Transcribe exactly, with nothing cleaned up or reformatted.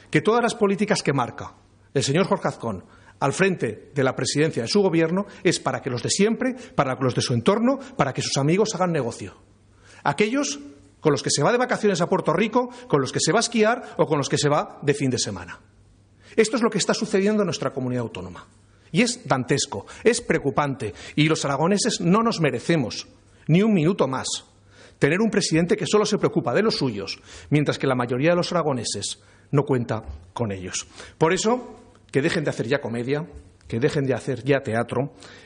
que todas las políticas que marca el señor Jorge Azcón al frente de la presidencia de su gobierno es para que los de siempre, para que los de su entorno, para que sus amigos hagan negocio. Aquellos con los que se va de vacaciones a Puerto Rico, con los que se va a esquiar o con los que se va de fin de semana. Esto es lo que está sucediendo en nuestra comunidad autónoma. Y es dantesco, es preocupante. Y los aragoneses no nos merecemos ni un minuto más tener un presidente que solo se preocupa de los suyos, mientras que la mayoría de los aragoneses no cuenta con ellos. Por eso, que dejen de hacer ya comedia, que dejen de hacer ya teatro,